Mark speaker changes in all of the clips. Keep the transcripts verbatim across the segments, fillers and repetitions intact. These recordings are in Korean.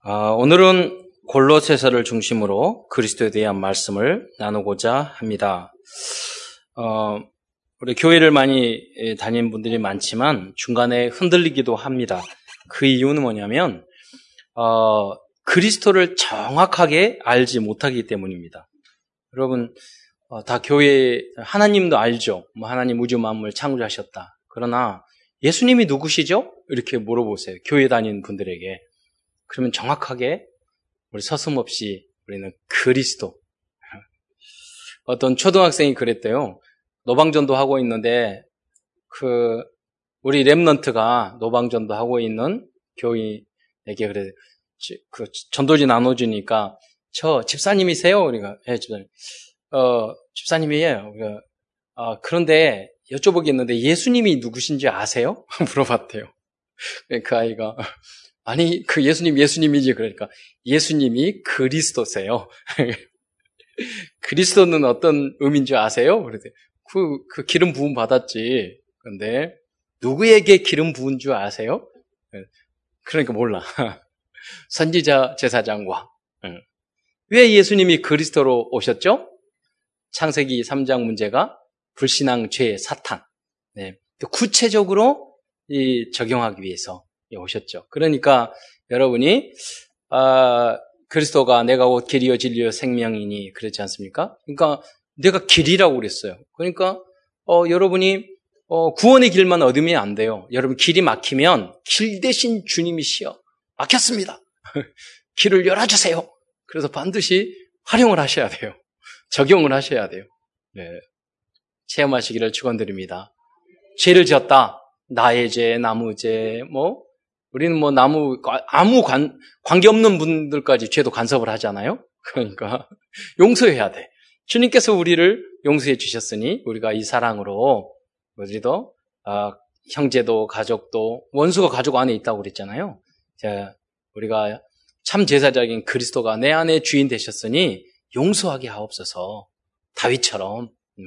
Speaker 1: 아, 오늘은 골로새서를 중심으로 그리스도에 대한 말씀을 나누고자 합니다. 어, 우리 교회를 많이 다니는 분들이 많지만 중간에 흔들리기도 합니다. 그 이유는 뭐냐면 어, 그리스도를 정확하게 알지 못하기 때문입니다. 여러분 어, 다 교회 하나님도 알죠. 뭐 하나님 우주 만물을 창조하셨다. 그러나 예수님이 누구시죠? 이렇게 물어보세요. 교회 다니는 분들에게. 그러면 정확하게 우리 서슴없이 우리는 그리스도. 어떤 초등학생이 그랬대요. 노방전도 하고 있는데 그 우리 랩런트가 노방전도 하고 있는 교인에게 그래 그 전도지 나눠주니까 저 집사님이세요? 우리가 예 집사님. 어 집사님이에요. 우리가 아 그런데 여쭤보겠는데 예수님이 누구신지 아세요? 물어봤대요. 그 아이가 아니, 그 예수님, 예수님이지. 그러니까, 예수님이 그리스도세요. 그리스도는 어떤 의미인 줄 아세요? 그러더니, 그, 그 기름 부음 받았지. 근데, 누구에게 기름 부은 줄 아세요? 그러니까 몰라. 선지자 제사장과. 왜 예수님이 그리스도로 오셨죠? 창세기 삼 장 문제가 불신앙, 죄, 사탄. 네. 구체적으로 이 적용하기 위해서. 오셨죠. 그러니까 여러분이 아, 그리스도가 내가 곧 길이요 진리요 생명이니 그렇지 않습니까? 그러니까 내가 길이라고 그랬어요. 그러니까 어, 여러분이 어, 구원의 길만 얻으면 안 돼요. 여러분 길이 막히면 길 대신 주님이시여 막혔습니다. 길을 열어주세요. 그래서 반드시 활용을 하셔야 돼요. 적용을 하셔야 돼요. 네. 체험하시기를 축원드립니다. 죄를 지었다. 나의 죄, 나무 죄, 뭐 우리는 뭐 나무 아무 관, 관계없는 분들까지 죄도 간섭을 하잖아요. 그러니까 용서해야 돼. 주님께서 우리를 용서해 주셨으니 우리가 이 사랑으로 우리도 아, 형제도 가족도 원수가 가족 안에 있다고 그랬잖아요. 자, 우리가 참 제사장인 그리스도가 내 안에 주인 되셨으니 용서하게 하옵소서. 다윗처럼. 음.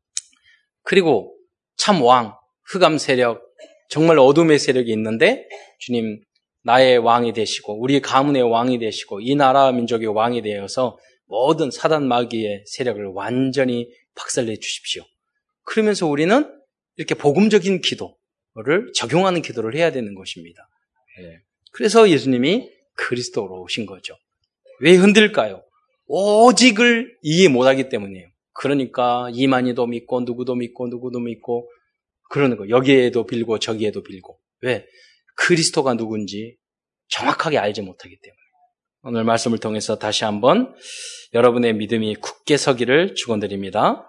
Speaker 1: 그리고 참 왕, 흑암 세력, 정말 어둠의 세력이 있는데 주님 나의 왕이 되시고 우리 가문의 왕이 되시고 이 나라 민족의 왕이 되어서 모든 사단 마귀의 세력을 완전히 박살내 주십시오. 그러면서 우리는 이렇게 복음적인 기도를 적용하는 기도를 해야 되는 것입니다. 그래서 예수님이 그리스도로 오신 거죠. 왜 흔들까요? 오직을 이해 못하기 때문이에요. 그러니까 이만희도 믿고 누구도 믿고 누구도 믿고 그러는 거. 여기에도 빌고 저기에도 빌고. 왜? 그리스도가 누군지 정확하게 알지 못하기 때문에. 오늘 말씀을 통해서 다시 한번 여러분의 믿음이 굳게 서기를 축원드립니다.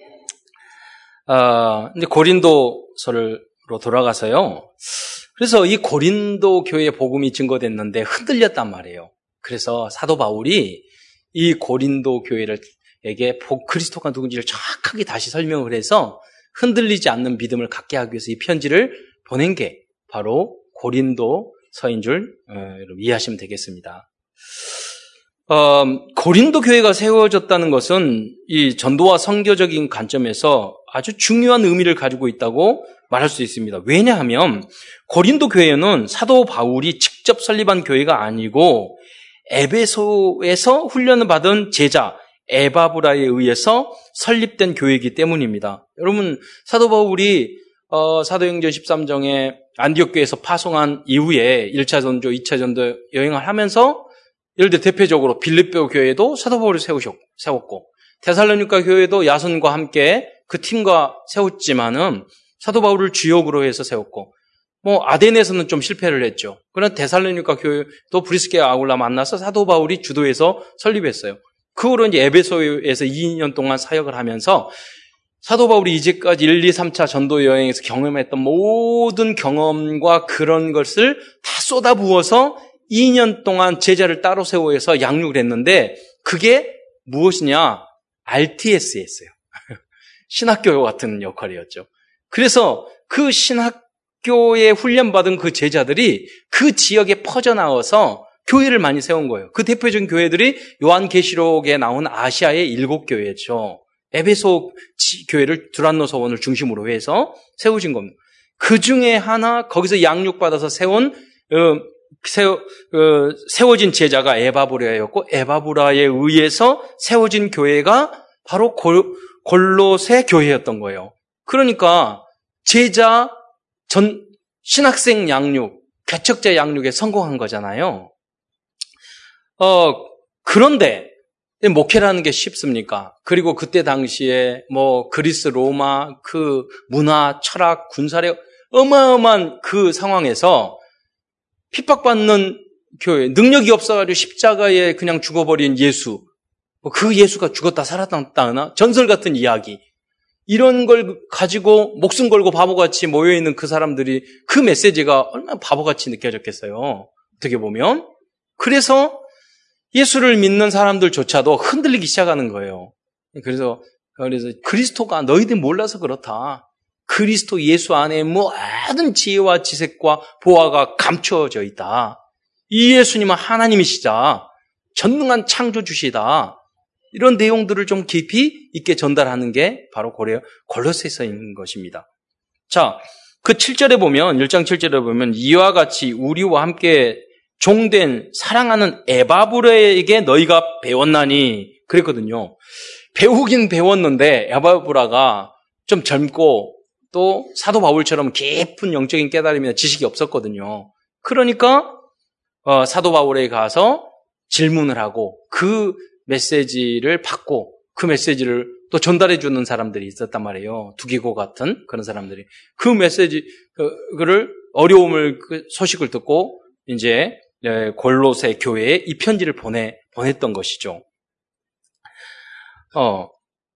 Speaker 1: 아, 이제 고린도서로 돌아가서요. 그래서 이 고린도 교회의 복음이 증거됐는데 흔들렸단 말이에요. 그래서 사도 바울이 이 고린도 교회에게 그리스도가 누군지를 정확하게 다시 설명을 해서 흔들리지 않는 믿음을 갖게 하기 위해서 이 편지를 보낸 게 바로 고린도서인 줄 어, 이해하시면 되겠습니다. 어, 고린도 교회가 세워졌다는 것은 이 전도와 선교적인 관점에서 아주 중요한 의미를 가지고 있다고 말할 수 있습니다. 왜냐하면 고린도 교회는 사도 바울이 직접 설립한 교회가 아니고 에베소에서 훈련을 받은 제자 에바브라에 의해서 설립된 교회이기 때문입니다. 여러분 사도 바울이 어, 사도행전 십삼 장에 안디옥 교회에서 파송한 이후에 일 차 전도, 이 차 전도 여행을 하면서 예를 들어 대표적으로 빌립보 교회도 사도 바울이 세웠고 데살로니가 교회도 야손과 함께 그 팀과 세웠지만은 사도 바울을 주역으로 해서 세웠고 뭐 아덴에서는 좀 실패를 했죠. 그러나 데살로니가 교회도 브리스게 아굴라 만나서 사도 바울이 주도해서 설립했어요. 그 후로 이제 에베소에서 이 년 동안 사역을 하면서 사도 바울이 이제까지 일, 이, 삼 차 전도 여행에서 경험했던 모든 경험과 그런 것을 다 쏟아부어서 이 년 동안 제자를 따로 세워서 양육을 했는데 그게 무엇이냐? 알티에스였어요. 신학교 같은 역할이었죠. 그래서 그 신학교에 훈련받은 그 제자들이 그 지역에 퍼져나와서 교회를 많이 세운 거예요. 그 대표적인 교회들이 요한계시록에 나온 아시아의 일곱 교회죠. 에베소 교회를 두란노 서원을 중심으로 해서 세우신 겁니다. 그 중에 하나 거기서 양육받아서 세운 세워, 그, 세워진 제자가 에바브라였고 에바브라에 의해서 세워진 교회가 바로 골, 골로새 교회였던 거예요. 그러니까 제자 전 신학생 양육, 개척자 양육에 성공한 거잖아요. 어, 그런데 목회라는 게 쉽습니까? 그리고 그때 당시에 뭐 그리스, 로마, 그 문화, 철학, 군사력 어마어마한 그 상황에서 핍박받는 교회, 능력이 없어가지고 십자가에 그냥 죽어버린 예수, 그 예수가 죽었다 살았다, 전설 같은 이야기, 이런 걸 가지고 목숨 걸고 바보같이 모여있는 그 사람들이 그 메시지가 얼마나 바보같이 느껴졌겠어요. 어떻게 보면. 그래서 예수를 믿는 사람들조차도 흔들리기 시작하는 거예요. 그래서, 그래서 그리스도가 너희들 몰라서 그렇다. 그리스도 예수 안에 모든 지혜와 지색과 보화가 감추어져 있다. 이 예수님은 하나님이시다. 전능한 창조주시다. 이런 내용들을 좀 깊이 있게 전달하는 게 바로 골로새서인 것입니다. 자, 그 칠 절에 보면, 일 장 칠 절에 보면 이와 같이 우리와 함께 종된 사랑하는 에바브라에게 너희가 배웠나니 그랬거든요. 배우긴 배웠는데 에바브라가 좀 젊고 또 사도 바울처럼 깊은 영적인 깨달음이나 지식이 없었거든요. 그러니까 어, 사도 바울에 가서 질문을 하고 그 메시지를 받고 그 메시지를 또 전달해 주는 사람들이 있었단 말이에요. 두기고 같은 그런 사람들이 그 메시지 그를 어려움을 그 소식을 듣고 이제 골로새 교회에 이 편지를 보내 보냈던 것이죠. 어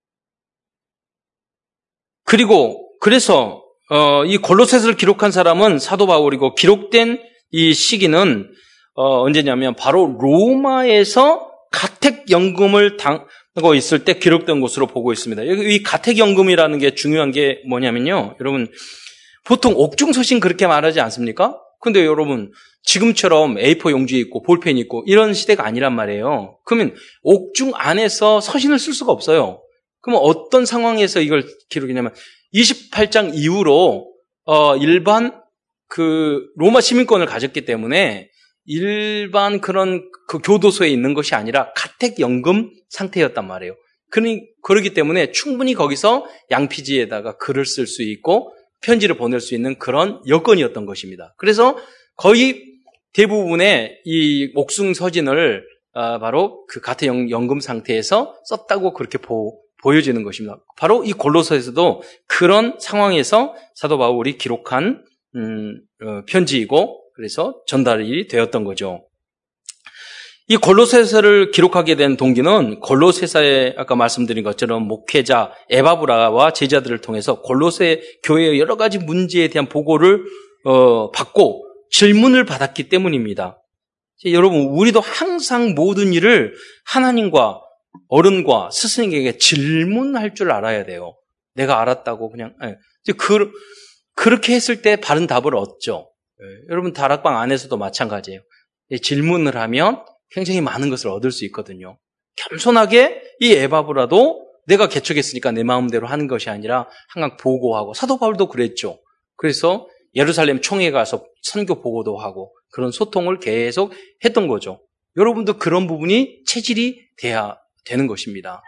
Speaker 1: 그리고 그래서 어, 이 골로새서를 기록한 사람은 사도 바울이고 기록된 이 시기는 어, 언제냐면 바로 로마에서 가택연금을 당하고 있을 때 기록된 것으로 보고 있습니다. 여기 이 가택연금이라는 게 중요한 게 뭐냐면요. 여러분 보통 옥중서신 그렇게 말하지 않습니까? 근데 여러분 지금처럼 에이포 용지 있고 볼펜이 있고 이런 시대가 아니란 말이에요. 그러면 옥중 안에서 서신을 쓸 수가 없어요. 그러면 어떤 상황에서 이걸 기록했냐면 이십팔 장 이후로 어 일반 그 로마 시민권을 가졌기 때문에 일반 그런 그 교도소에 있는 것이 아니라 가택연금 상태였단 말이에요. 그러니 그렇기 때문에 충분히 거기서 양피지에다가 글을 쓸 수 있고 편지를 보낼 수 있는 그런 여건이었던 것입니다. 그래서 거의 대부분의 이 옥중 서신을 어, 바로 그 가택연금 상태에서 썼다고 그렇게 보, 보여지는 것입니다. 바로 이 골로새에서도 그런 상황에서 사도 바울이 기록한 음, 어, 편지이고 그래서 전달이 되었던 거죠. 이 골로새서를 기록하게 된 동기는 골로새서에 아까 말씀드린 것처럼 목회자 에바브라와 제자들을 통해서 골로새 교회의 여러 가지 문제에 대한 보고를 어, 받고 질문을 받았기 때문입니다. 여러분, 우리도 항상 모든 일을 하나님과 어른과 스승에게 질문할 줄 알아야 돼요. 내가 알았다고 그냥 네. 그, 그렇게 했을 때 바른 답을 얻죠. 네. 여러분 다락방 안에서도 마찬가지예요. 질문을 하면 굉장히 많은 것을 얻을 수 있거든요. 겸손하게 이 에바브라도 내가 개척했으니까 내 마음대로 하는 것이 아니라 항상 보고하고 사도 바울도 그랬죠. 그래서 예루살렘 총회에 가서 선교 보고도 하고 그런 소통을 계속 했던 거죠. 여러분도 그런 부분이 체질이 돼야 되는 것입니다.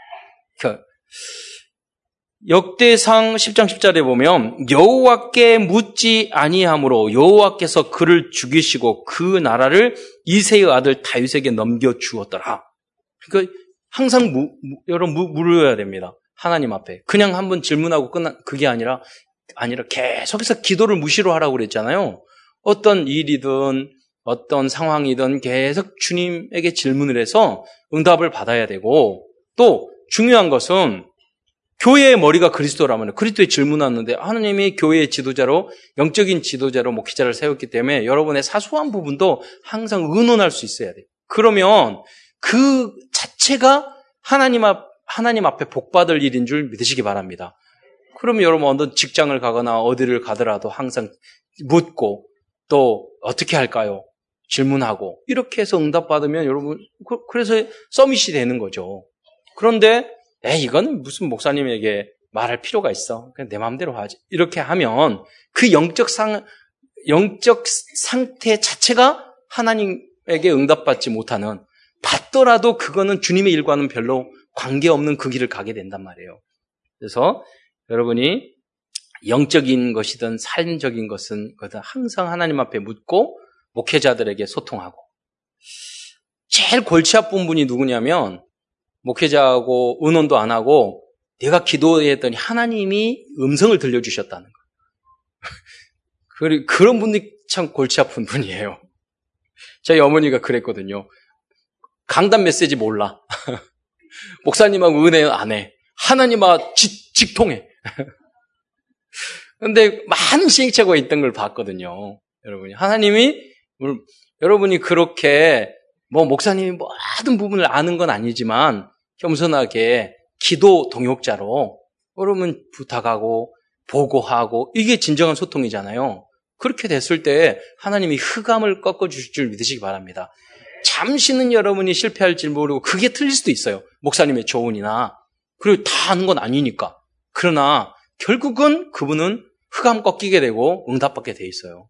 Speaker 1: 역대상 십 장 십 절에 보면 여호와께 묻지 아니함으로 여호와께서 그를 죽이시고 그 나라를 이새의 아들 다윗에게 넘겨 주었더라. 그러니까 항상 무, 무, 여러분 무, 물어야 됩니다. 하나님 앞에. 그냥 한번 질문하고 끝난 그게 아니라 아니라 계속해서 기도를 무시로 하라고 그랬잖아요. 어떤 일이든 어떤 상황이든 계속 주님에게 질문을 해서 응답을 받아야 되고 또 중요한 것은 교회의 머리가 그리스도라면 그리스도에 질문하는데 하나님이 교회의 지도자로 영적인 지도자로 목회자를 세웠기 때문에 여러분의 사소한 부분도 항상 의논할 수 있어야 돼요. 그러면 그 자체가 하나님 앞 하나님 앞에 복받을 일인 줄 믿으시기 바랍니다. 그러면 여러분 어떤 직장을 가거나 어디를 가더라도 항상 묻고 또 어떻게 할까요? 질문하고 이렇게 해서 응답받으면 여러분 그래서 서밋이 되는 거죠. 그런데 에이 이건 무슨 목사님에게 말할 필요가 있어. 그냥 내 마음대로 하지. 이렇게 하면 그 영적 상 영적 상태 자체가 하나님에게 응답받지 못하는, 받더라도 그거는 주님의 일과는 별로 관계없는 그 길을 가게 된단 말이에요. 그래서 여러분이 영적인 것이든 삶적인 것은 항상 하나님 앞에 묻고 목회자들에게 소통하고, 제일 골치 아픈 분이 누구냐면 목회자하고 의논도 안 하고 내가 기도했더니 하나님이 음성을 들려주셨다는 거. 그런 분이 참 골치 아픈 분이에요. 저희 어머니가 그랬거든요. 강단 메시지 몰라. 목사님하고 은혜 안 해. 하나님하고 직, 직통해. 근데 많은 시행착오가 있던 걸 봤거든요. 여러분이. 하나님이, 여러분이 그렇게, 뭐, 목사님이 모든 부분을 아는 건 아니지만, 겸손하게 기도 동역자로, 여러분 부탁하고, 보고하고, 이게 진정한 소통이잖아요. 그렇게 됐을 때, 하나님이 흑암을 꺾어주실 줄 믿으시기 바랍니다. 잠시는 여러분이 실패할지 모르고, 그게 틀릴 수도 있어요. 목사님의 조언이나. 그리고 다 아는 건 아니니까. 그러나, 결국은 그분은 흑암 꺾이게 되고 응답받게 돼 있어요.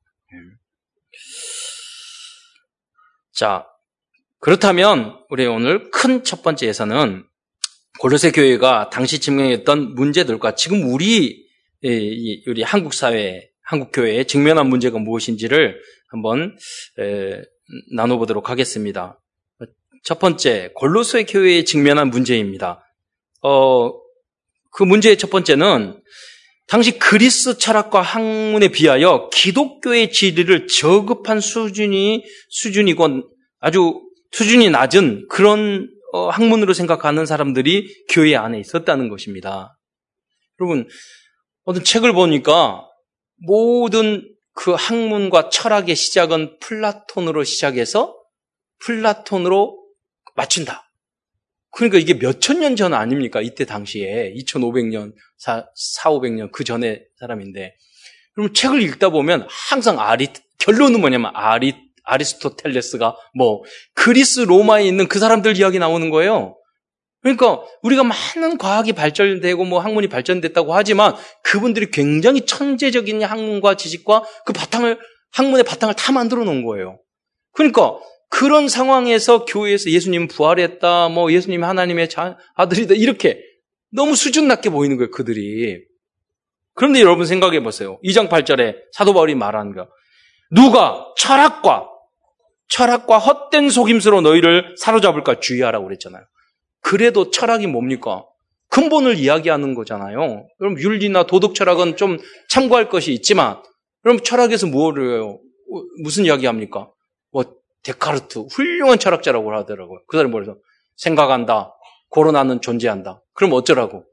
Speaker 1: 자, 그렇다면 우리 오늘 큰 첫 번째에서는 골로새 교회가 당시 직면했던 문제들과 지금 우리 우리 한국 사회, 한국 교회에 직면한 문제가 무엇인지를 한번 에, 나눠보도록 하겠습니다. 첫 번째, 골로새 교회에 직면한 문제입니다. 어, 그 문제의 첫 번째는 당시 그리스 철학과 학문에 비하여 기독교의 지리를 저급한 수준이, 수준이고 아주 수준이 낮은 그런 어, 학문으로 생각하는 사람들이 교회 안에 있었다는 것입니다. 여러분, 어떤 책을 보니까 모든 그 학문과 철학의 시작은 플라톤으로 시작해서 플라톤으로 맞춘다. 그러니까 이게 몇천 년 전 아닙니까? 이때 당시에 이천오백 년, 사천오백 년 그 전에 사람인데, 그럼 책을 읽다 보면 항상 아리 결론은 뭐냐면 아리 아리스토텔레스가 뭐 그리스 로마에 있는 그 사람들 이야기 나오는 거예요. 그러니까 우리가 많은 과학이 발전되고 뭐 학문이 발전됐다고 하지만 그분들이 굉장히 천재적인 학문과 지식과 그 바탕을 학문의 바탕을 다 만들어 놓은 거예요. 그러니까 그런 상황에서 교회에서 예수님 부활했다, 뭐 예수님 하나님의 자, 아들이다, 이렇게 너무 수준 낮게 보이는 거예요, 그들이. 그런데 여러분 생각해 보세요. 이 장 팔 절에 사도 바울이 말하는 거. 누가 철학과, 철학과 헛된 속임수로 너희를 사로잡을까 주의하라고 그랬잖아요. 그래도 철학이 뭡니까? 근본을 이야기하는 거잖아요. 그럼 윤리나 도덕 철학은 좀 참고할 것이 있지만, 그럼 철학에서 뭐를 해요? 무슨 이야기 합니까? 뭐, 데카르트, 훌륭한 철학자라고 하더라고요. 그 사람이 뭐래서 생각한다. 고로나는 존재한다. 그럼 어쩌라고?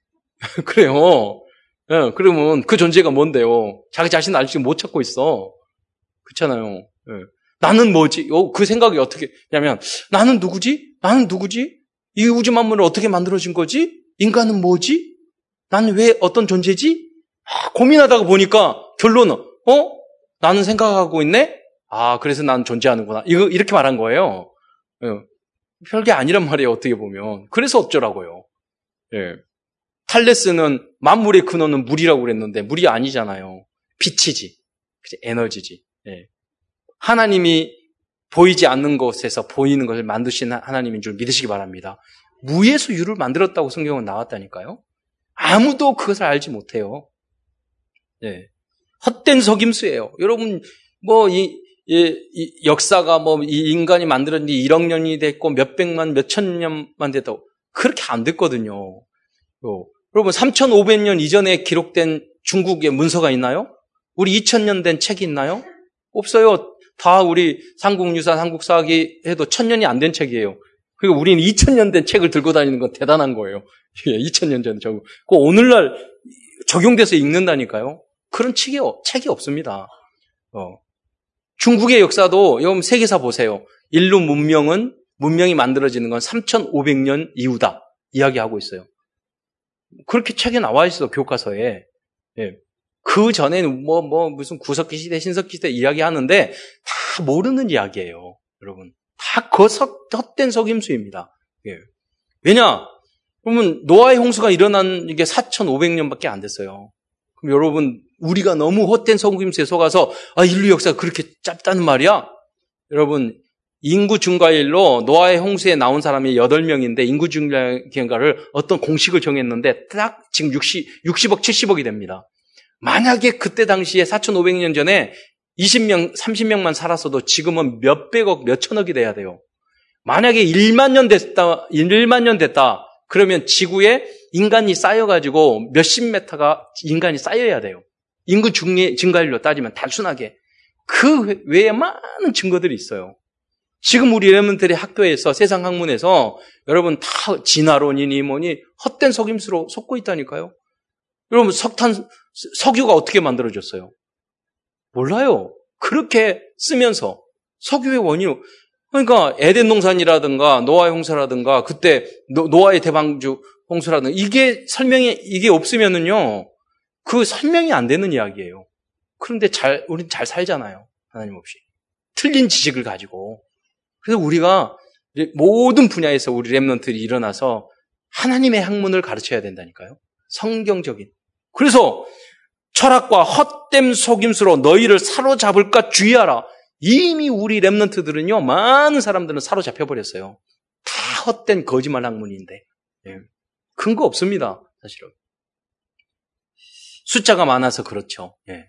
Speaker 1: 그래요. 예, 그러면 그 존재가 뭔데요? 자기 자신 아직 못 찾고 있어. 그렇잖아요. 예. 나는 뭐지? 어, 그 생각이 어떻게냐면 나는 누구지? 나는 누구지? 이 우주 만물을 어떻게 만들어진 거지? 인간은 뭐지? 나는 왜 어떤 존재지? 아, 고민하다가 보니까 결론은 어? 나는 생각하고 있네? 아, 그래서 난 존재하는구나. 이거, 이렇게 말한 거예요. 예. 별게 아니란 말이에요, 어떻게 보면. 그래서 어쩌라고요. 예. 탈레스는 만물의 근원은 물이라고 그랬는데, 물이 아니잖아요. 빛이지. 그치? 에너지지. 예. 하나님이 보이지 않는 곳에서 보이는 것을 만드신 하나님인 줄 믿으시기 바랍니다. 무에서 유를 만들었다고 성경은 나왔다니까요. 아무도 그것을 알지 못해요. 예. 헛된 속임수예요. 여러분, 뭐, 이, 이, 이 역사가 뭐 이 인간이 만들어진 지 일억 년이 됐고 몇백만 몇천 년만 됐다고 그렇게 안 됐거든요. 요. 여러분 삼천오백 년 이전에 기록된 중국의 문서가 있나요? 우리 이천 년 된 책이 있나요? 없어요. 다 우리 삼국유산, 삼국사기 해도 천 년이 안 된 책이에요. 그리고 우리는 이천 년 된 책을 들고 다니는 건 대단한 거예요. 이천 년 전 저거. 그 오늘날 적용돼서 읽는다니까요. 그런 책이 책이 없습니다. 어. 중국의 역사도 여러분 세계사 보세요. 인류 문명은 문명이 만들어지는 건 삼천오백 년 이후다 이야기하고 있어요. 그렇게 책에 나와 있어 교과서에. 예. 그 전에는 뭐 뭐 무슨 구석기 시대, 신석기 시대 이야기하는데 다 모르는 이야기예요, 여러분. 다 그 헛된 속임수입니다. 예. 왜냐? 그러면 노아의 홍수가 일어난 이게 사천오백 년밖에 안 됐어요. 그럼 여러분, 우리가 너무 헛된 속임수에 속아서, 아, 인류 역사가 그렇게 짧다는 말이야? 여러분, 인구 증가율로 노아의 홍수에 나온 사람이 여덟 명인데 인구 증가를 어떤 공식을 정했는데 딱 지금 육십, 육십억, 칠십억이 됩니다. 만약에 그때 당시에 사천오백 년 전에 이십 명, 삼십 명만 살았어도 지금은 몇백억, 몇천억이 돼야 돼요. 만약에 일만 년 됐다, 일만 년 됐다. 그러면 지구에 인간이 쌓여가지고 몇십 메타가 인간이 쌓여야 돼요. 인구 증가율로 따지면 단순하게. 그 외에 많은 증거들이 있어요. 지금 우리 렘넌트들이 학교에서 세상 학문에서 여러분 다 진화론이니 뭐니 헛된 속임수로 속고 있다니까요. 여러분 석탄, 석유가 어떻게 만들어졌어요? 몰라요. 그렇게 쓰면서 석유의 원인으로. 그러니까 에덴 동산이라든가 노아의 홍수라든가 그때 노아의 대방주 홍수라든가 이게 설명이 이게 없으면은요 그 설명이 안 되는 이야기예요. 그런데 잘 우린 잘 살잖아요. 하나님 없이 틀린 지식을 가지고. 그래서 우리가 모든 분야에서 우리 렘넌트들이 일어나서 하나님의 학문을 가르쳐야 된다니까요. 성경적인. 그래서 철학과 헛된 속임수로 너희를 사로잡을까 주의하라. 이미 우리 렘넌트들은요, 많은 사람들은 사로잡혀버렸어요. 다 헛된 거짓말 학문인데. 예. 근거 없습니다, 사실은. 숫자가 많아서 그렇죠. 예.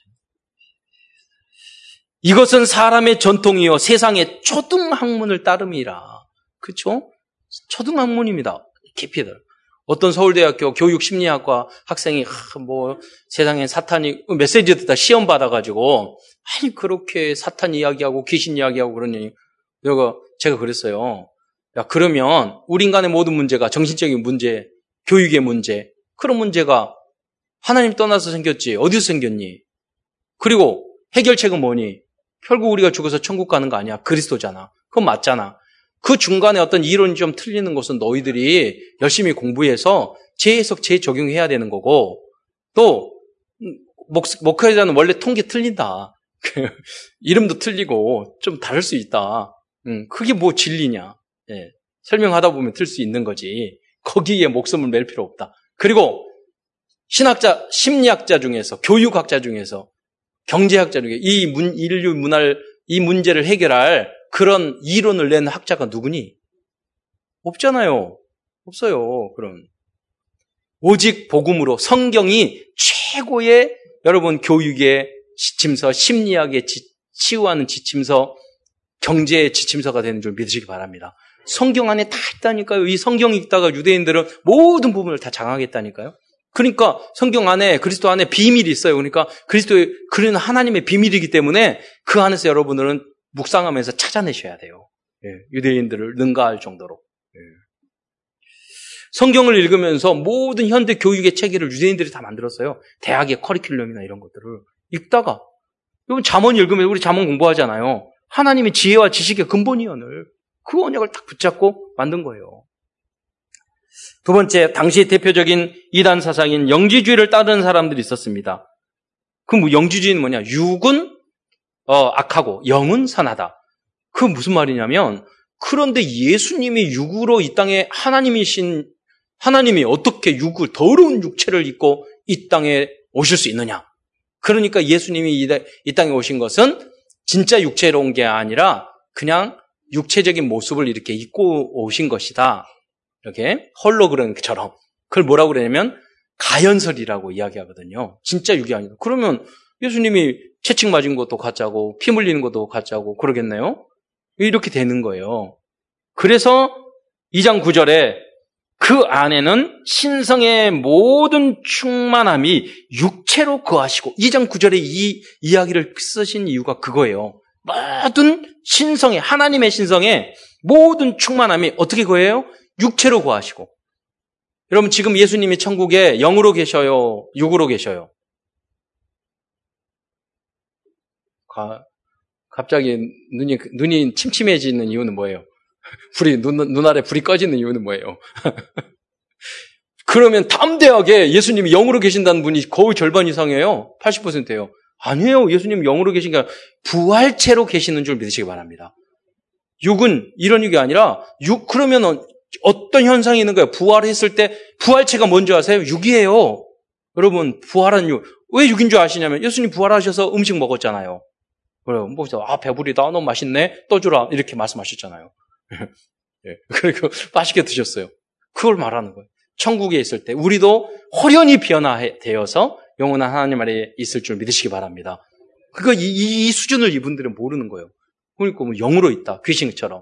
Speaker 1: 이것은 사람의 전통이요 세상의 초등학문을 따름이라. 그렇죠? 초등학문입니다. 깊이들. 어떤 서울대학교 교육심리학과 학생이 아, 뭐 세상에 사탄이 메시지 듣다 시험 받아가지고 아니 그렇게 사탄 이야기하고 귀신 이야기하고 그러니 내가 제가 그랬어요. 야 그러면 우리 인간의 모든 문제가 정신적인 문제, 교육의 문제 그런 문제가 하나님 떠나서 생겼지 어디서 생겼니? 그리고 해결책은 뭐니? 결국 우리가 죽어서 천국 가는 거 아니야. 그리스도잖아. 그건 맞잖아. 그 중간에 어떤 이론이 좀 틀리는 것은 너희들이 열심히 공부해서 재해석, 재적용해야 되는 거고 또 목회자는 원래 통계 틀린다. 이름도 틀리고 좀 다를 수 있다. 음, 그게 뭐 진리냐. 예, 설명하다 보면 틀 수 있는 거지. 거기에 목숨을 맬 필요 없다. 그리고 신학자, 심리학자 중에서 교육학자 중에서 경제학자 중에 이 문, 인류 문화를, 이 문제를 해결할 그런 이론을 낸 학자가 누구니? 없잖아요. 없어요. 그럼. 오직 복음으로 성경이 최고의 여러분 교육의 지침서, 심리학의 지, 치유하는 지침서, 경제의 지침서가 되는 줄 믿으시기 바랍니다. 성경 안에 다 있다니까요. 이 성경이 있다가 유대인들은 모든 부분을 다 장악했다니까요. 그러니까 성경 안에 그리스도 안에 비밀이 있어요. 그러니까 그리스도의 그런 하나님의 비밀이기 때문에 그 안에서 여러분들은 묵상하면서 찾아내셔야 돼요. 예, 유대인들을 능가할 정도로. 예. 성경을 읽으면서 모든 현대 교육의 체계를 유대인들이 다 만들었어요. 대학의 커리큘럼이나 이런 것들을 읽다가 여러분 잠언 읽으면 우리 잠언 공부하잖아요. 하나님의 지혜와 지식의 근본이요 늘. 그 언약을 딱 붙잡고 만든 거예요. 두 번째, 당시 대표적인 이단 사상인 영지주의를 따르는 사람들이 있었습니다. 그 뭐 영지주의는 뭐냐? 육은 어, 악하고 영은 선하다. 그 무슨 말이냐면 그런데 예수님이 육으로 이 땅에 하나님이신 하나님이 어떻게 육을 더러운 육체를 입고 이 땅에 오실 수 있느냐? 그러니까 예수님이 이 땅에 오신 것은 진짜 육체로 온 게 아니라 그냥 육체적인 모습을 이렇게 입고 오신 것이다. 이렇게 홀로그램처럼 그걸 뭐라고 그러냐면 가연설이라고 이야기하거든요. 진짜 육이 아니라. 그러면 예수님이 채찍 맞은 것도 가짜고 피 물리는 것도 가짜고 그러겠네요. 이렇게 되는 거예요. 그래서 이 장 구 절에 그 안에는 신성의 모든 충만함이 육체로 거하시고 이 장 구 절에 이 이야기를 쓰신 이유가 그거예요. 모든 신성의 하나님의 신성의 모든 충만함이 어떻게 거해요? 육체로 거하시고. 여러분 지금 예수님이 천국에 영으로 계셔요? 육으로 계셔요? 가, 갑자기 눈이, 눈이 침침해지는 이유는 뭐예요? 불이, 눈, 눈 아래 불이 꺼지는 이유는 뭐예요? 그러면 담대하게 예수님이 영으로 계신다는 분이 거의 절반 이상이에요. 팔십 퍼센트예요. 아니에요. 예수님 영으로 계신 게 아니라 부활체로 계시는 줄 믿으시기 바랍니다. 육은 이런 육이 아니라 육 그러면 어떤 현상이 있는 거예요? 부활했을 때 부활체가 뭔지 아세요? 육이에요. 여러분 부활한 육. 왜 육인 줄 아시냐면 예수님 부활하셔서 음식 먹었잖아요. 그래요. 뭐, 아, 배부리다. 너무 맛있네. 또 주라. 이렇게 말씀하셨잖아요. 예. 그리고 맛있게 드셨어요. 그걸 말하는 거예요. 천국에 있을 때 우리도 호련히 변화되어서 영원한 하나님 아래 있을 줄 믿으시기 바랍니다. 그거 이, 이, 이 수준을 이분들은 모르는 거예요. 그러니까 뭐 영으로 있다. 귀신처럼.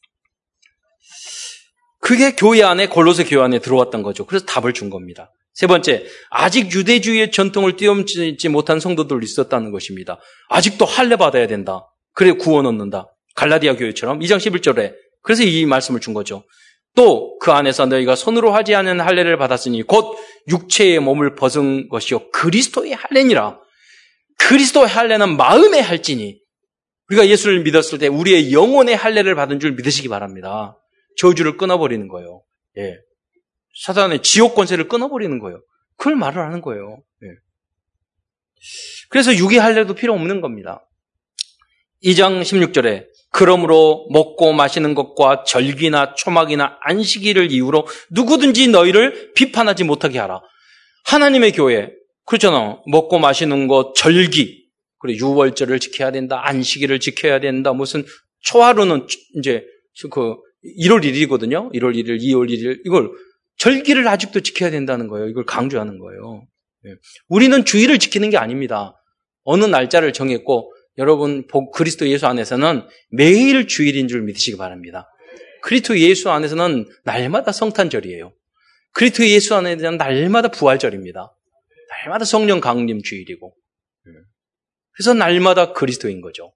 Speaker 1: 그게 교회 안에 골로새 교회 안에 들어왔던 거죠. 그래서 답을 준 겁니다. 세 번째, 아직 유대주의의 전통을 뛰어넘지 못한 성도들이 있었다는 것입니다. 아직도 할례 받아야 된다. 그래 구원 얻는다. 갈라디아 교회처럼 이 장 십일 절에 그래서 이 말씀을 준 거죠. 또 그 안에서 너희가 손으로 하지 않은 할례를 받았으니 곧 육체의 몸을 벗은 것이요 그리스도의 할례니라. 그리스도의 할례는 마음의 할지니 우리가 예수를 믿었을 때 우리의 영혼의 할례를 받은 줄 믿으시기 바랍니다. 저주를 끊어버리는 거예요. 예. 사단의 지옥 권세를 끊어버리는 거예요. 그걸 말을 하는 거예요. 예. 그래서 육의 할례도 필요 없는 겁니다. 이 장 십육 절에 그러므로 먹고 마시는 것과 절기나 초막이나 안식일을 이유로 누구든지 너희를 비판하지 못하게 하라. 하나님의 교회 그렇잖아. 먹고 마시는 것, 절기, 그래 유월절을 지켜야 된다, 안식일을 지켜야 된다. 무슨 초하루는 이제 그 일월 일일이거든요. 일월 일일, 이월 일일 이걸 절기를 아직도 지켜야 된다는 거예요. 이걸 강조하는 거예요. 우리는 주일을 지키는 게 아닙니다. 어느 날짜를 정했고 여러분 그리스도 예수 안에서는 매일 주일인 줄 믿으시기 바랍니다. 그리스도 예수 안에서는 날마다 성탄절이에요. 그리스도 예수 안에서는 날마다 부활절입니다. 날마다 성령 강림 주일이고 그래서 날마다 그리스도인 거죠.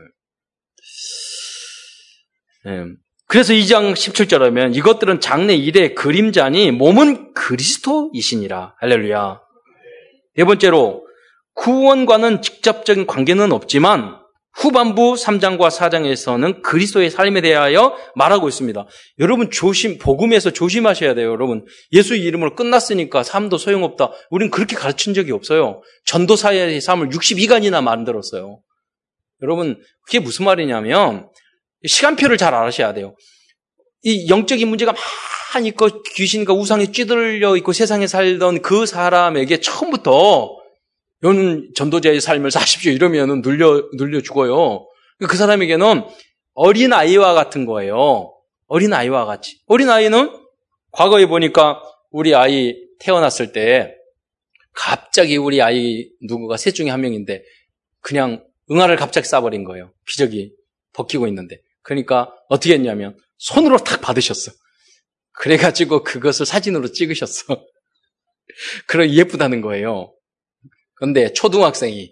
Speaker 1: 그래서 이 장 십칠 절에 하면 이것들은 장래 일의 그림자니 몸은 그리스도이시니라. 할렐루야. 네 번째로 구원과는 직접적인 관계는 없지만 후반부 삼 장과 사 장에서는 그리스도의 삶에 대하여 말하고 있습니다. 여러분 조심, 복음에서 조심하셔야 돼요. 여러분 예수 이름으로 끝났으니까 삶도 소용없다. 우린 그렇게 가르친 적이 없어요. 전도사의 삶을 육십이 간이나 만들었어요. 여러분 그게 무슨 말이냐면 시간표를 잘 알으셔야 돼요. 이 영적인 문제가 많이 있고 귀신과 우상에 찌들려 있고 세상에 살던 그 사람에게 처음부터 여는 전도자의 삶을 사십시오 이러면은 눌려, 눌려 죽어요. 그 사람에게는 어린아이와 같은 거예요. 어린아이와 같이. 어린아이는 과거에 보니까 우리 아이 태어났을 때 갑자기 우리 아이 누구가 셋 중에 한 명인데 그냥 응아를 갑자기 싸버린 거예요. 기저귀 벗기고 있는데. 그러니까 어떻게 했냐면 손으로 탁 받으셨어. 그래가지고 그것을 사진으로 찍으셨어. 그래 예쁘다는 거예요. 근데 초등학생이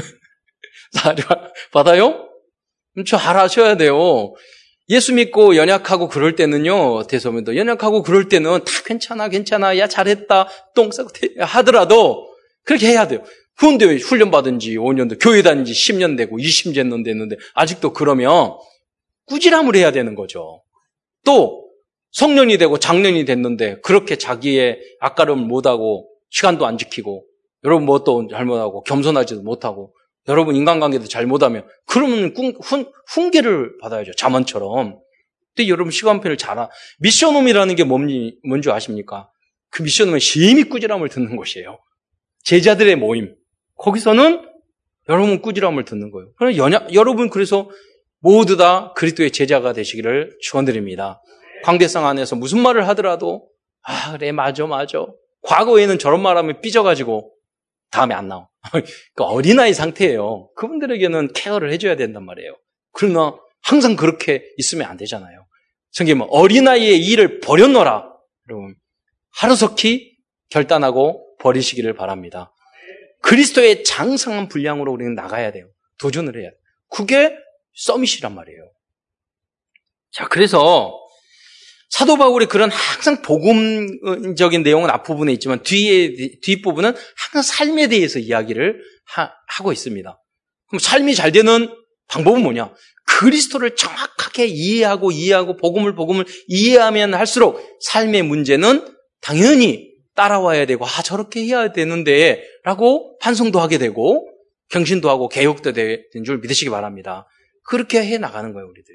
Speaker 1: 받아요? 저 알아셔야 돼요. 예수 믿고 연약하고 그럴 때는요. 대소면도 연약하고 그럴 때는 다 괜찮아 괜찮아 야 잘했다 똥 싸고 하더라도 그렇게 해야 돼요. 그런데 훈련 받은 지 오 년도 교회 다닌 지 십 년 되고 이십 년 됐는데 아직도 그러면 꾸지람을 해야 되는 거죠. 또 성년이 되고 장년이 됐는데 그렇게 자기의 앞가름을 못하고 시간도 안 지키고 여러분 뭣도 잘못하고 겸손하지도 못하고 여러분 인간관계도 잘못하면 그러면 훈, 훈계를 받아야죠. 자만처럼. 근데 여러분 시간표를 잘 아. 미션홈이라는 게 뭔지, 뭔지 아십니까? 그 미션홈은 심히 꾸지람을 듣는 곳이에요. 제자들의 모임. 거기서는 여러분 꾸지람을 듣는 거예요. 그래서 연약, 여러분 그래서 모두 다 그리스도의 제자가 되시기를 축원드립니다. 관계성 안에서 무슨 말을 하더라도 아 그래 맞아 맞아. 과거에는 저런 말하면 삐져가지고 다음에 안 나와. 그러니까 어린아이 상태예요. 그분들에게는 케어를 해줘야 된단 말이에요. 그러나 항상 그렇게 있으면 안 되잖아요. 성경은 어린아이의 일을 버려놓으라. 여러분 하루속히 결단하고 버리시기를 바랍니다. 그리스도의 장성한 분량으로 우리는 나가야 돼요. 도전을 해야 돼요. 그게 서밋이란 말이에요. 자, 그래서 사도 바울이 그런 항상 복음적인 내용은 앞부분에 있지만 뒤에, 뒷부분은 항상 삶에 대해서 이야기를 하, 하고 있습니다. 그럼 삶이 잘 되는 방법은 뭐냐? 그리스도를 정확하게 이해하고 이해하고 복음을 복음을 이해하면 할수록 삶의 문제는 당연히 따라와야 되고 아 저렇게 해야 되는데 라고 반성도 하게 되고 경신도 하고 개혁도 되는 줄 믿으시기 바랍니다. 그렇게 해나가는 거예요, 우리들이.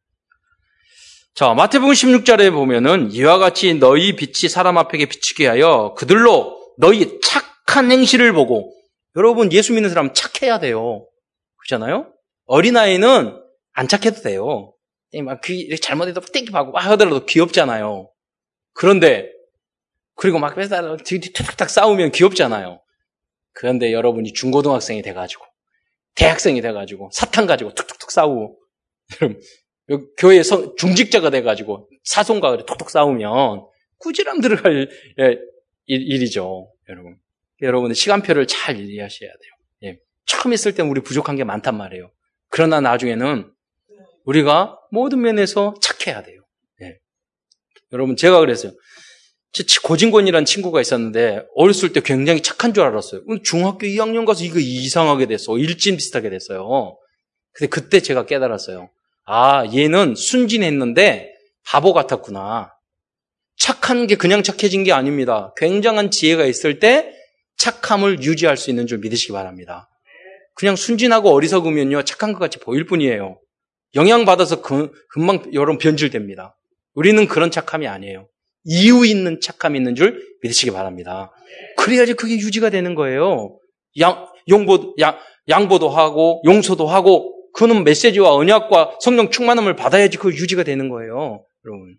Speaker 1: 자, 마태복음 십육 절에 보면은 이와 같이 너희 빛이 사람 앞에게 비치게 하여 그들로 너희 착한 행실을 보고 여러분 예수 믿는 사람 착해야 돼요. 그렇잖아요? 어린아이는 안 착해도 돼요. 막 귀 잘못해도 땡기하고 막 하더라도 귀엽잖아요. 그런데 그리고 막 빼다가 툭툭탁 싸우면 귀엽잖아요. 그런데 여러분이 중고등학생이 돼가지고 대학생이 돼가지고 사탕 가지고 툭툭툭 싸우고 교회 중직자가 돼가지고 사손과 툭툭 싸우면 꾸지람 들어갈 일이죠. 여러분, 여러분의 시간표를 잘 이해하셔야 돼요. 예. 처음 있을 때는 우리 부족한 게 많단 말이에요. 그러나 나중에는 우리가 모든 면에서 착해야 돼요. 예. 여러분, 제가 그랬어요. 고진권이라는 친구가 있었는데 어렸을 때 굉장히 착한 줄 알았어요. 중학교 이 학년 가서 이거 이상하게 됐어. 일진 비슷하게 됐어요. 근데 그때 제가 깨달았어요. 아, 얘는 순진했는데 바보 같았구나. 착한 게 그냥 착해진 게 아닙니다. 굉장한 지혜가 있을 때 착함을 유지할 수 있는 줄 믿으시기 바랍니다. 그냥 순진하고 어리석으면요, 착한 것 같이 보일 뿐이에요. 영향받아서 그, 금방 여러분 변질됩니다. 우리는 그런 착함이 아니에요. 이유 있는 착함이 있는 줄 믿으시기 바랍니다. 그래야지 그게 유지가 되는 거예요. 양, 용보, 양, 양보도 하고 용서도 하고 그는 메시지와 언약과 성령 충만함을 받아야지 그 유지가 되는 거예요. 여러분.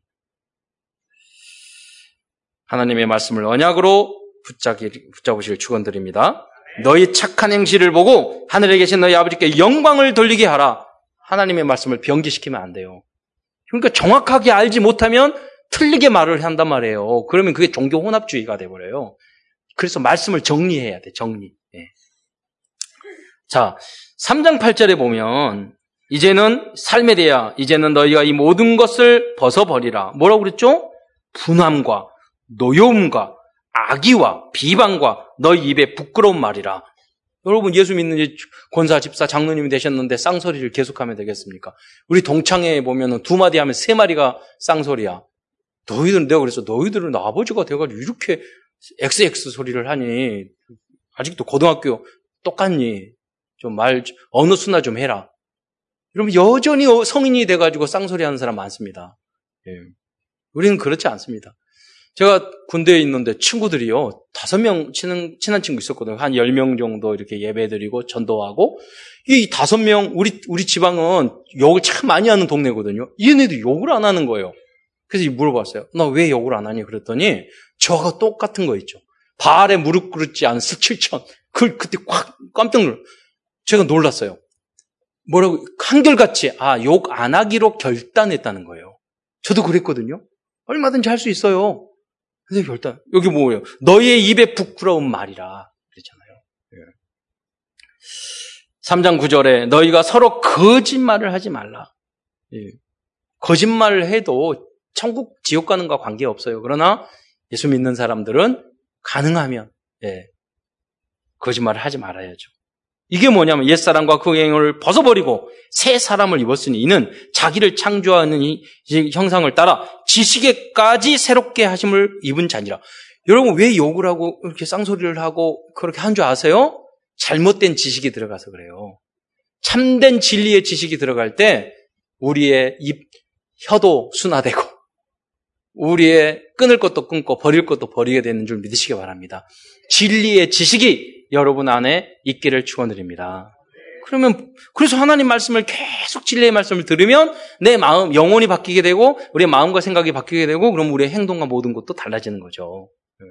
Speaker 1: 하나님의 말씀을 언약으로 붙잡기, 붙잡으실 축원드립니다. 너희 착한 행실을 보고 하늘에 계신 너희 아버지께 영광을 돌리게 하라. 하나님의 말씀을 변기시키면 안 돼요. 그러니까 정확하게 알지 못하면 틀리게 말을 한단 말이에요. 그러면 그게 종교 혼합주의가 돼버려요. 그래서 말씀을 정리해야 돼, 정리. 예. 자, 삼 장 팔 절에 보면 이제는 삶에 대하 이제는 너희가 이 모든 것을 벗어버리라. 뭐라고 그랬죠? 분함과 노여움과 악의와 비방과 너희 입에 부끄러운 말이라. 여러분, 예수 믿는 권사, 집사, 장로님이 되셨는데 쌍소리를 계속하면 되겠습니까? 우리 동창회에 보면 두 마디 하면 세 마리가 쌍소리야. 너희들은, 내가 그랬어. 너희들은 아버지가 돼가지고 이렇게 엑스엑스 소리를 하니 아직도 고등학교 똑같니? 좀 말, 어느 수나 좀 해라. 여러분, 여전히 성인이 돼가지고 쌍소리 하는 사람 많습니다. 예. 우리는 그렇지 않습니다. 제가 군대에 있는데 친구들이요, 다섯 명 친한, 친한 친구 있었거든요. 한 열 명 정도 이렇게 예배 드리고 전도하고, 이 다섯 명, 우리, 우리 지방은 욕을 참 많이 하는 동네거든요. 얘네도 욕을 안 하는 거예요. 그래서 물어봤어요. 나 왜 욕을 안 하니? 그랬더니, 저하고 똑같은 거 있죠. 발에 무릎 꿇지 않은 스칠천. 그, 그때 확 깜짝 놀랐어요. 제가 놀랐어요. 뭐라고, 한결같이, 아, 욕 안 하기로 결단했다는 거예요. 저도 그랬거든요. 얼마든지 할 수 있어요. 근데 결단, 여기 뭐예요? 너희의 입에 부끄러운 말이라. 그랬잖아요. 예. 삼 장 구 절에 너희가 서로 거짓말을 하지 말라. 예. 거짓말을 해도 천국, 지옥 가는 것과 관계없어요. 그러나 예수 믿는 사람들은 가능하면, 예, 거짓말을 하지 말아야죠. 이게 뭐냐면 옛사람과 그 행위를 벗어버리고 새 사람을 입었으니 이는 자기를 창조하는 이 형상을 따라 지식에까지 새롭게 하심을 입은 자니라. 여러분, 왜 욕을 하고 이렇게 쌍소리를 하고 그렇게 한 줄 아세요? 잘못된 지식이 들어가서 그래요. 참된 진리의 지식이 들어갈 때 우리의 입, 혀도 순화되고 우리의 끊을 것도 끊고 버릴 것도 버리게 되는 줄 믿으시기 바랍니다. 진리의 지식이 여러분 안에 있기를 축원드립니다. 그러면 그래서 하나님 말씀을 계속 진리의 말씀을 들으면 내 마음, 영혼이 바뀌게 되고 우리의 마음과 생각이 바뀌게 되고 그럼 우리의 행동과 모든 것도 달라지는 거죠.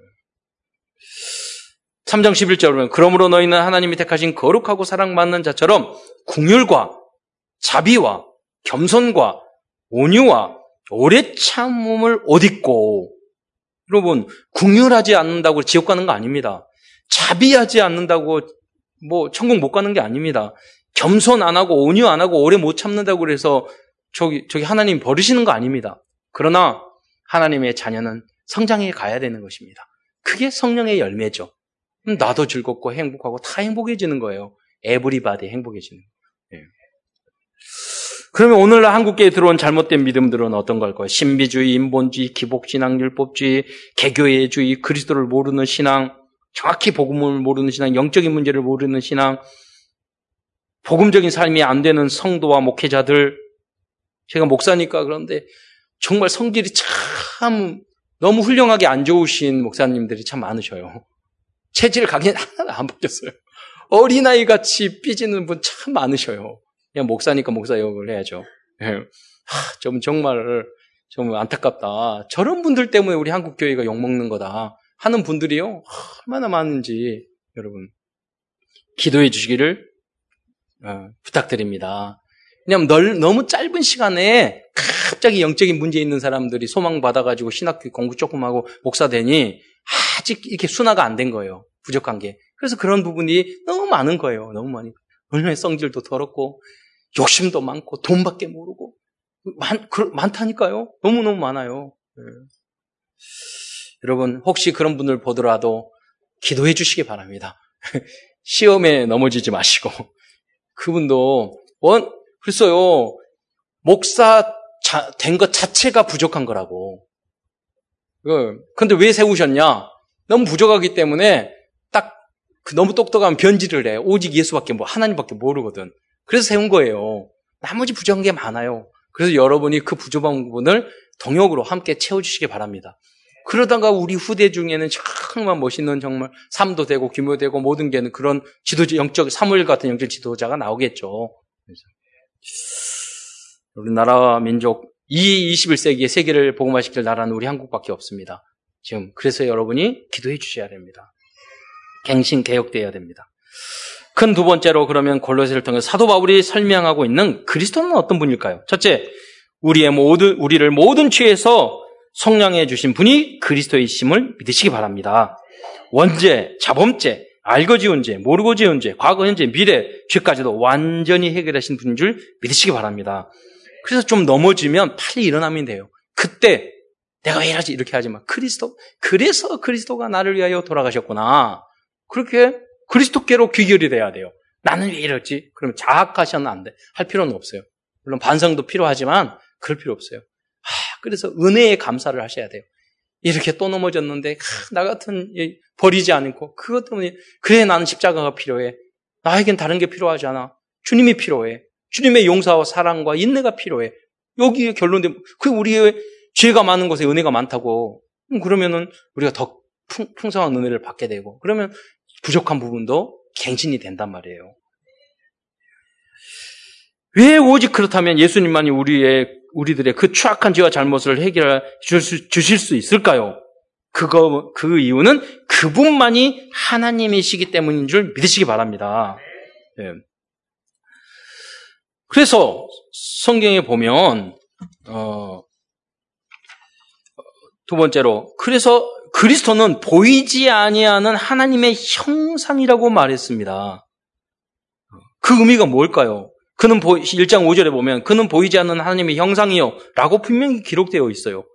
Speaker 1: 삼 장 십일 절에 보면 그러므로 너희는 하나님이 택하신 거룩하고 사랑받는 자처럼 긍휼과 자비와 겸손과 온유와 오래 참음을 옷 입고. 여러분, 긍휼하지 않는다고 지옥 가는 거 아닙니다. 자비하지 않는다고 뭐 천국 못 가는 게 아닙니다. 겸손 안 하고 온유 안 하고 오래 못 참는다고 그래서 저기 저기 하나님 버리시는 거 아닙니다. 그러나 하나님의 자녀는 성장해 가야 되는 것입니다. 그게 성령의 열매죠. 나도 즐겁고 행복하고 다 행복해지는 거예요. 에브리바디 행복해지는 거예요. 예. 그러면 오늘날 한국계에 들어온 잘못된 믿음들은 어떤 걸까요? 신비주의, 인본주의, 기복신앙, 율법주의, 개교회주의, 그리스도를 모르는 신앙, 정확히 복음을 모르는 신앙, 영적인 문제를 모르는 신앙, 복음적인 삶이 안 되는 성도와 목회자들. 제가 목사니까 그런데 정말 성질이 참 너무 훌륭하게 안 좋으신 목사님들이 참 많으셔요. 체질 각인 하나도 안 바뀌었어요. 어린아이같이 삐지는 분 참 많으셔요. 그냥 목사니까 목사 욕을 해야죠. 하, 좀 정말 좀 안타깝다. 저런 분들 때문에 우리 한국 교회가 욕먹는 거다 하는 분들이요 얼마나 많은지 여러분 기도해 주시기를 어, 부탁드립니다. 왜냐하면 널, 너무 짧은 시간에 갑자기 영적인 문제 있는 사람들이 소망받아가지고 신학교 공부 조금 하고 목사 되니 아직 이렇게 순화가 안 된 거예요. 부족한 게. 그래서 그런 부분이 너무 많은 거예요. 너무 많이. 얼마나 성질도 더럽고 욕심도 많고 돈밖에 모르고 많, 그, 많다니까요. 너무너무 많아요. 네. 여러분 혹시 그런 분을 보더라도 기도해 주시기 바랍니다. 시험에 넘어지지 마시고 그분도 원 그랬어요. 목사 된 것 자체가 부족한 거라고. 그런데 왜 세우셨냐? 너무 부족하기 때문에 딱 너무 똑똑하면 변질을 해. 오직 예수밖에 뭐 하나님밖에 모르거든. 그래서 세운 거예요. 나머지 부족한 게 많아요. 그래서 여러분이 그 부족한 부분을 동역으로 함께 채워주시기 바랍니다. 그러다가 우리 후대 중에는 정말 멋있는 정말 삶도 되고 규모되고 모든 게는 그런 지도자, 영적, 사무엘 같은 영적 지도자가 나오겠죠. 그래서 우리나라 민족, 이 이십일 세기의 세계를 복음화시킬 나라는 우리 한국밖에 없습니다. 지금 그래서 여러분이 기도해 주셔야 됩니다. 갱신 개혁되어야 됩니다. 큰 두 번째로 그러면 골로새를 통해 사도 바울이 설명하고 있는 그리스도는 어떤 분일까요? 첫째, 우리의 모든 우리를 모든 죄에서 속량해 주신 분이 그리스도이심을 믿으시기 바랍니다. 원죄, 자범죄, 알고 지은 죄, 모르고 지은 죄, 과거, 현재, 미래 죄까지도 완전히 해결하신 분인 줄 믿으시기 바랍니다. 그래서 좀 넘어지면 빨리 일어나면 돼요. 그때 내가 왜 이러지 이렇게 하지 마. 그리스도, 그래서 그리스도가 나를 위하여 돌아가셨구나. 그렇게 그리스도께로 귀결이 돼야 돼요. 나는 왜 이랬지? 그러면 자학하셔는 안 돼. 할 필요는 없어요. 물론 반성도 필요하지만 그럴 필요 없어요. 아, 그래서 은혜에 감사를 하셔야 돼요. 이렇게 또 넘어졌는데 아, 나 같은 버리지 않고 그것 때문에 그래 나는 십자가가 필요해. 나에겐 다른 게 필요하지 않아. 주님이 필요해. 주님의 용서와 사랑과 인내가 필요해. 여기에 결론데 그 우리의 죄가 많은 곳에 은혜가 많다고 그러면은 우리가 더 풍, 풍성한 은혜를 받게 되고 그러면 부족한 부분도 갱신이 된단 말이에요. 왜 오직 그렇다면 예수님만이 우리의 우리들의 그 추악한 죄와 잘못을 해결해 주실 수 있을까요? 그거 그 이유는 그분만이 하나님이시기 때문인 줄 믿으시기 바랍니다. 네. 그래서 성경에 보면 어, 두 번째로 그래서 그리스도는 보이지 아니하는 하나님의 형상이라고 말했습니다. 그 의미가 뭘까요? 그는 일 장 오 절에 보면 그는 보이지 않는 하나님의 형상이요 라고 분명히 기록되어 있어요.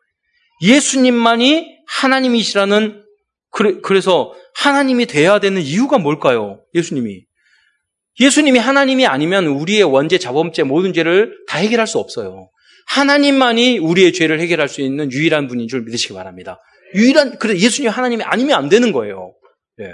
Speaker 1: 예수님만이 하나님이시라는 그래, 그래서 하나님이 돼야 되는 이유가 뭘까요? 예수님이 예수님이 하나님이 아니면 우리의 원죄, 자범죄, 모든 죄를 다 해결할 수 없어요. 하나님만이 우리의 죄를 해결할 수 있는 유일한 분인 줄 믿으시기 바랍니다. 유일한, 그래, 예수님이 하나님이 아니면 안 되는 거예요. 예.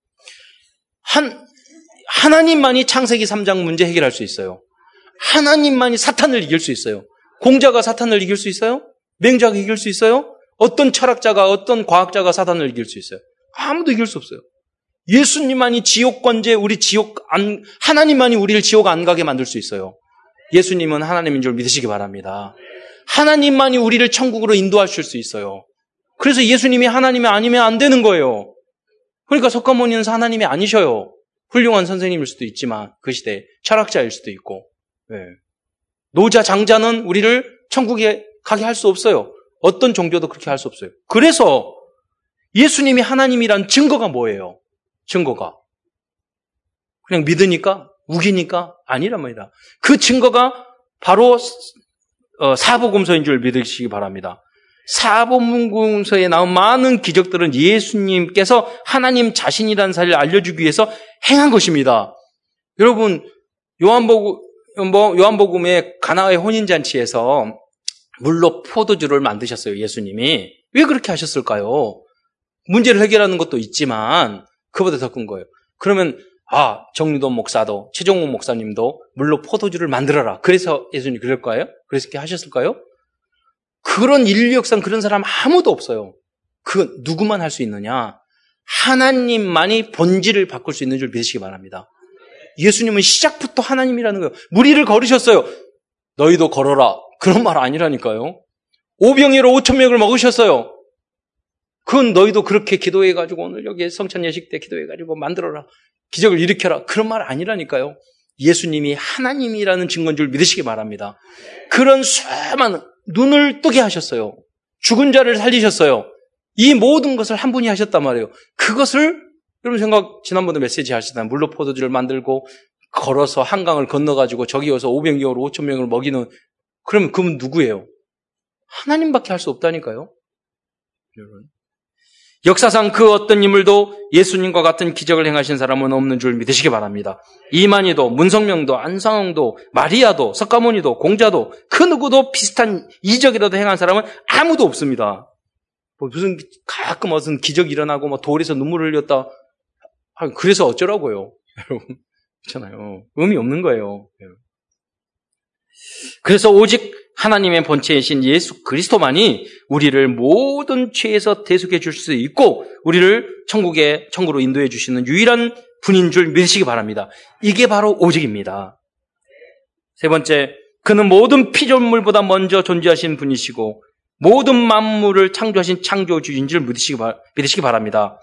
Speaker 1: 한, 하나님만이 창세기 삼 장 문제 해결할 수 있어요. 하나님만이 사탄을 이길 수 있어요. 공자가 사탄을 이길 수 있어요? 맹자가 이길 수 있어요? 어떤 철학자가, 어떤 과학자가 사탄을 이길 수 있어요? 아무도 이길 수 없어요. 예수님만이 지옥권제, 우리 지옥 안, 하나님만이 우리를 지옥 안 가게 만들 수 있어요. 예수님은 하나님인 줄 믿으시기 바랍니다. 하나님만이 우리를 천국으로 인도하실 수 있어요. 그래서 예수님이 하나님이 아니면 안 되는 거예요. 그러니까 석가모니는 하나님이 아니셔요. 훌륭한 선생님일 수도 있지만 그 시대에 철학자일 수도 있고 네. 노자 장자는 우리를 천국에 가게 할 수 없어요. 어떤 종교도 그렇게 할 수 없어요. 그래서 예수님이 하나님이란 증거가 뭐예요? 증거가 그냥 믿으니까 우기니까 아니란 말이다. 그 증거가 바로 사복음서인 줄 믿으시기 바랍니다. 사복음서에 나온 많은 기적들은 예수님께서 하나님 자신이라는 사실을 알려주기 위해서 행한 것입니다. 여러분 요한복음, 뭐 요한복음의 가나의 혼인잔치에서 물로 포도주를 만드셨어요. 예수님이. 왜 그렇게 하셨을까요? 문제를 해결하는 것도 있지만 그보다 더 큰 거예요. 그러면 아 정리돈 목사도 최종욱 목사님도 물로 포도주를 만들어라. 그래서 예수님이 그럴 거예요? 그래서 이렇게 하셨을까요? 그런 인류 역사는 그런 사람 아무도 없어요. 그 누구만 할 수 있느냐? 하나님만이 본질을 바꿀 수 있는 줄 믿으시기 바랍니다. 예수님은 시작부터 하나님이라는 거예요. 무리를 걸으셨어요. 너희도 걸어라. 그런 말 아니라니까요. 오병이로 오천 명을 먹으셨어요. 그건 너희도 그렇게 기도해가지고 오늘 여기 성찬 예식 때 기도해가지고 만들어라. 기적을 일으켜라. 그런 말 아니라니까요. 예수님이 하나님이라는 증거인 줄 믿으시기 바랍니다. 그런 수많은 눈을 뜨게 하셨어요. 죽은 자를 살리셨어요. 이 모든 것을 한 분이 하셨단 말이에요. 그것을 여러분 생각 지난번에 메시지 하시잖아요. 물로 포도주를 만들고 걸어서 한강을 건너가지고 저기 와서 오병이어로 오천 명을 먹이는 그러면 그분 누구예요? 하나님밖에 할 수 없다니까요. 여러분. 역사상 그 어떤 인물도 예수님과 같은 기적을 행하신 사람은 없는 줄 믿으시기 바랍니다. 이만희도, 문성명도, 안상홍도, 마리아도, 석가모니도, 공자도 그 누구도 비슷한 이적이라도 행한 사람은 아무도 없습니다. 뭐 무슨 가끔 무슨 기적이 일어나고 뭐 돌에서 눈물을 흘렸다. 그래서 어쩌라고요. 여러분. 그렇잖아요. 의미 없는 거예요. 그래서 오직 하나님의 본체이신 예수 그리스도만이 우리를 모든 죄에서 대속해 줄 수 있고 우리를 천국에 천국으로 인도해 주시는 유일한 분인 줄 믿으시기 바랍니다. 이게 바로 오직입니다. 세 번째, 그는 모든 피조물보다 먼저 존재하신 분이시고 모든 만물을 창조하신 창조주인 줄 믿으시기, 믿으시기 바랍니다.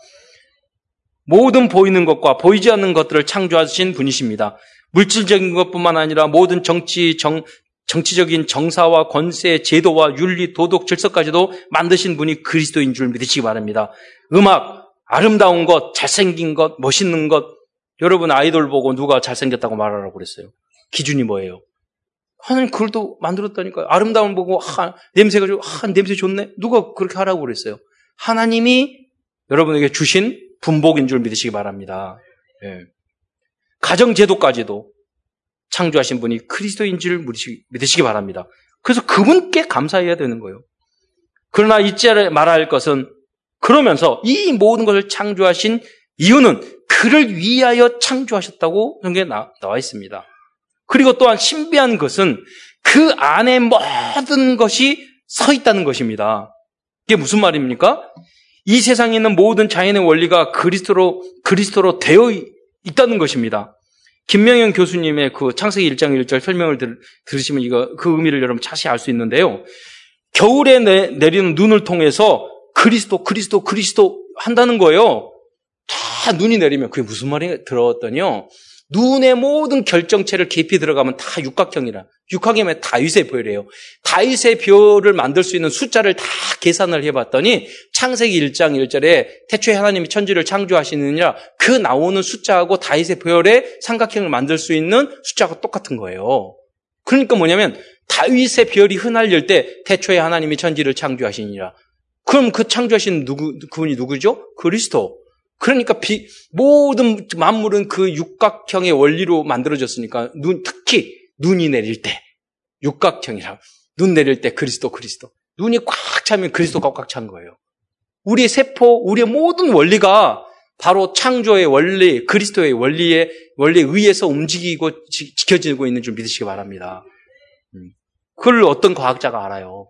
Speaker 1: 모든 보이는 것과 보이지 않는 것들을 창조하신 분이십니다. 물질적인 것뿐만 아니라 모든 정치, 정, 정치적인 정사와 권세, 제도와 윤리, 도덕, 질서까지도 만드신 분이 그리스도인 줄 믿으시기 바랍니다. 음악, 아름다운 것, 잘생긴 것, 멋있는 것. 여러분 아이돌 보고 누가 잘생겼다고 말하라고 그랬어요? 기준이 뭐예요? 하나님 그걸 또 만들었다니까요. 아름다운 보고 아, 냄새가 좋, 아, 냄새 좋네. 누가 그렇게 하라고 그랬어요? 하나님이 여러분에게 주신 분복인 줄 믿으시기 바랍니다. 예. 가정제도까지도 창조하신 분이 그리스도인 줄 믿으시기 바랍니다. 그래서 그분께 감사해야 되는 거예요. 그러나 잊지 말아야 할 것은 그러면서 이 모든 것을 창조하신 이유는 그를 위하여 창조하셨다고 성경에 나와 있습니다. 그리고 또한 신비한 것은 그 안에 모든 것이 서 있다는 것입니다. 이게 무슨 말입니까? 이 세상에 있는 모든 자연의 원리가 그리스도로, 그리스도로 되어 있다는 것입니다. 김명현 교수님의 그 창세기 일 장 일 절 설명을 들, 들으시면 이거, 그 의미를 여러분 자세히 알 수 있는데요. 겨울에 내, 내리는 눈을 통해서 그리스도, 그리스도, 그리스도 한다는 거예요. 다 눈이 내리면 그게 무슨 말이 들었더니요. 눈의 모든 결정체를 깊이 들어가면 다 육각형이라. 육각형이면 다윗의 별이에요. 다윗의 별을 만들 수 있는 숫자를 다 계산을 해봤더니 창세기 일 장 일 절에 태초에 하나님이 천지를 창조하시느니라 그 나오는 숫자하고 다윗의 별의 삼각형을 만들 수 있는 숫자가 똑같은 거예요. 그러니까 뭐냐면 다윗의 별이 흩날릴 때 태초에 하나님이 천지를 창조하시니라. 그럼 그 창조하신 누구, 그분이 누구죠? 그리스도. 그러니까 비, 모든 만물은 그 육각형의 원리로 만들어졌으니까 눈, 특히 눈이 내릴 때 육각형이라 눈 내릴 때 그리스도 그리스도 눈이 꽉 차면 그리스도가 꽉 찬 거예요. 우리의 세포, 우리의 모든 원리가 바로 창조의 원리, 그리스도의 원리에 원리에 의해서 움직이고 지, 지켜지고 있는 줄 믿으시기 바랍니다. 그걸 어떤 과학자가 알아요.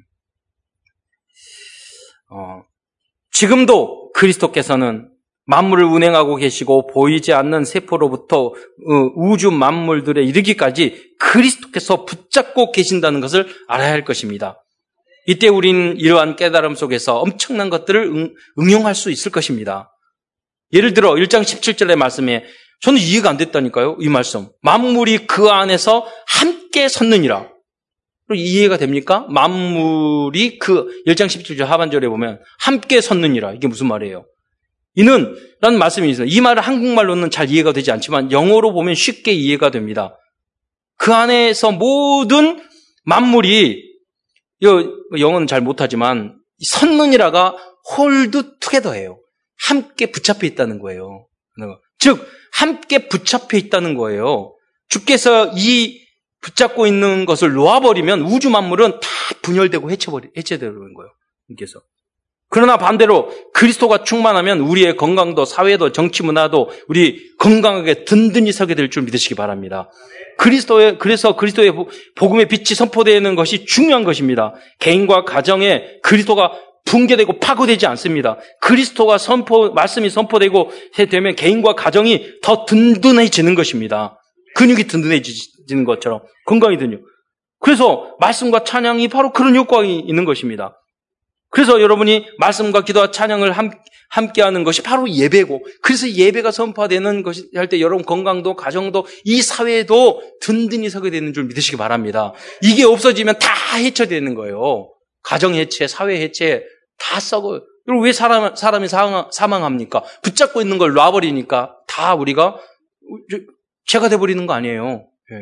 Speaker 1: 어, 지금도 그리스도께서는 만물을 운행하고 계시고 보이지 않는 세포로부터 우주 만물들에 이르기까지 그리스도께서 붙잡고 계신다는 것을 알아야 할 것입니다. 이때 우리는 이러한 깨달음 속에서 엄청난 것들을 응, 응용할 수 있을 것입니다. 예를 들어 일 장 십칠 절의 말씀에 저는 이해가 안 됐다니까요. 이 말씀. 만물이 그 안에서 함께 섰느니라. 이해가 됩니까? 만물이 그 일 장 십칠 절 하반절에 보면 함께 섰느니라. 이게 무슨 말이에요? 이는 라는 말씀이 있어요. 이 말은 한국말로는 잘 이해가 되지 않지만 영어로 보면 쉽게 이해가 됩니다. 그 안에서 모든 만물이 영어는 잘 못하지만 섰느니라가 hold together예요. 함께 붙잡혀 있다는 거예요. 즉 함께 붙잡혀 있다는 거예요. 주께서 이 붙잡고 있는 것을 놓아버리면 우주 만물은 다 분열되고 해체버리, 해체되는 거예요. 주께서. 그러나 반대로 그리스도가 충만하면 우리의 건강도 사회도 정치 문화도 우리 건강하게 든든히 서게 될 줄 믿으시기 바랍니다. 그리스도의 그래서 그리스도의 복음의 빛이 선포되는 것이 중요한 것입니다. 개인과 가정에 그리스도가
Speaker 2: 붕괴되고 파괴되지 않습니다. 그리스도가 선포, 말씀이 선포되고 되면 개인과 가정이 더 든든해지는 것입니다. 근육이 든든해지는 것처럼 건강이든요. 그래서 말씀과 찬양이 바로 그런 효과가 있는 것입니다. 그래서 여러분이 말씀과 기도와 찬양을 함께하는 것이 바로 예배고, 그래서 예배가 선포되는 것이 할 때 여러분 건강도 가정도 이 사회도 든든히 서게 되는 줄 믿으시기 바랍니다. 이게 없어지면 다 해체되는 거예요. 가정 해체, 사회 해체 다 썩어요. 여러분 왜 사람, 사람이 사망합니까? 붙잡고 있는 걸 놔버리니까 다 우리가 죄가 돼버리는 거 아니에요. 네.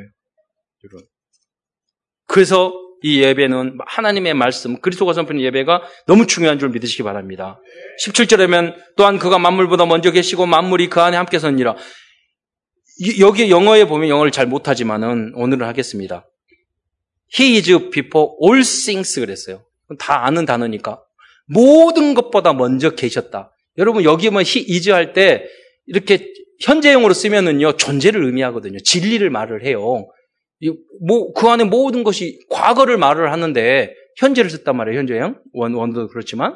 Speaker 2: 그래서 이 예배는 하나님의 말씀, 그리스도가 선포하는 예배가 너무 중요한 줄 믿으시기 바랍니다. 십칠 절에면 또한 그가 만물보다 먼저 계시고 만물이 그 안에 함께 서니라. 여기 영어에 보면 영어를 잘 못하지만은 오늘은 하겠습니다. He is before all things 그랬어요. 다 아는 단어니까. 모든 것보다 먼저 계셨다. 여러분 여기 뭐 he is 할 때 이렇게 현재형으로 쓰면은요 존재를 의미하거든요. 진리를 말을 해요. 뭐, 그 안에 모든 것이 과거를 말을 하는데, 현재를 썼단 말이에요, 현재형. 원, 원도 그렇지만.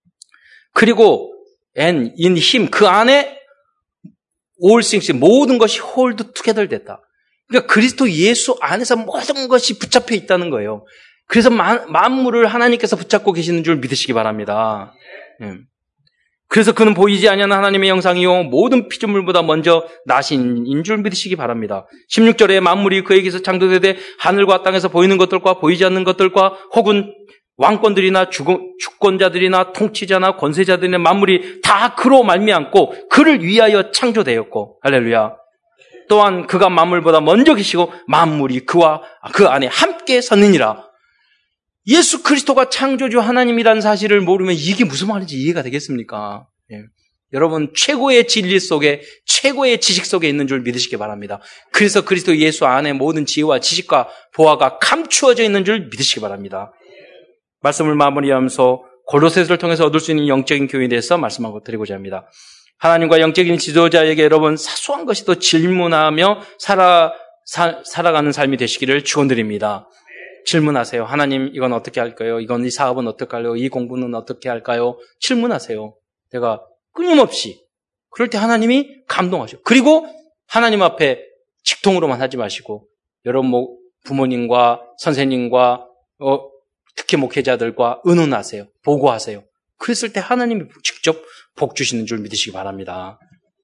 Speaker 2: 그리고, and, in him, 그 안에, all things, 모든 것이 hold together 됐다. 그러니까 그리스도 예수 안에서 모든 것이 붙잡혀 있다는 거예요. 그래서 만, 만물을 하나님께서 붙잡고 계시는 줄 믿으시기 바랍니다. 예. 그래서 그는 보이지 아니하는 하나님의 형상이요 모든 피조물보다 먼저 나신 줄 믿으시기 바랍니다. 십육 절에 만물이 그에게서 창조되되 하늘과 땅에서 보이는 것들과 보이지 않는 것들과 혹은 왕권들이나 주권자들이나 통치자나 권세자들이나 만물이 다 그로 말미암고 그를 위하여 창조되었고 할렐루야. 또한 그가 만물보다 먼저 계시고 만물이 그와 그 안에 함께 섰느니라. 예수 그리스도가 창조주 하나님이라는 사실을 모르면 이게 무슨 말인지 이해가 되겠습니까? 예. 여러분 최고의 진리 속에 최고의 지식 속에 있는 줄 믿으시기 바랍니다. 그래서 그리스도 예수 안에 모든 지혜와 지식과 보화가 감추어져 있는 줄 믿으시기 바랍니다. 말씀을 마무리하면서 골로새서를 통해서 얻을 수 있는 영적인 교훈에 대해서 말씀하고 드리고자 합니다. 하나님과 영적인 지도자에게 여러분 사소한 것이도 질문하며 살아, 사, 살아가는 삶이 되시기를 축원드립니다. 질문하세요. 하나님 이건 어떻게 할까요? 이건 이 사업은 어떻게 할까요? 이 공부는 어떻게 할까요? 질문하세요. 내가 끊임없이. 그럴 때 하나님이 감동하셔. 그리고 하나님 앞에 직통으로만 하지 마시고 여러분 뭐 부모님과 선생님과 어, 특히 목회자들과 의논하세요. 보고하세요. 그랬을 때 하나님이 직접 복 주시는 줄 믿으시기 바랍니다.